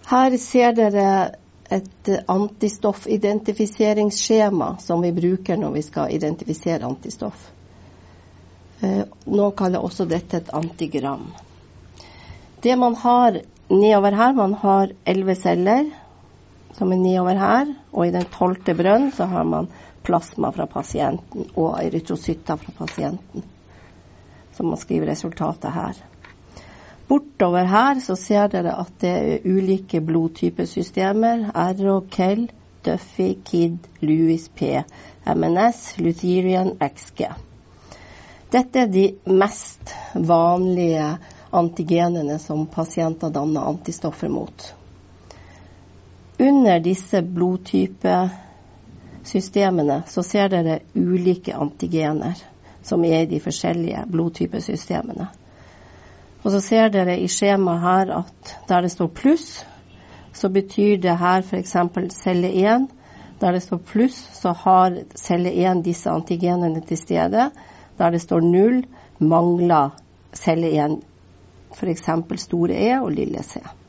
Her ser dere et antistoffidentifiseringsskjema som vi bruker når vi skal identifisere antistoff. Noen kaller også dette et antigram. Det man har nedover her, man har 11 celler som nedover her, og i den 12. brønn så har man plasma fra pasienten og erytrocytter fra pasienten, som man skriver resultatet her. Bortover her så ser dere at det ulike blodtypesystemer, RO, KEL, Duffy, KID, Lewis, P, MNS, Lutherian, XG. Dette de mest vanlige antigenene som pasienter danner antistoffer mot. Under disse blodtypesystemene så ser dere ulike antigener som i de forskjellige blodtypesystemene. Og så ser dere i skjemaet her at der det står pluss, så betyr det her for eksempel celle 1. Der det står pluss, så har celle 1 disse antigenene til stede. Der det står 0, mangler celle 1 for eksempel store E og lille C.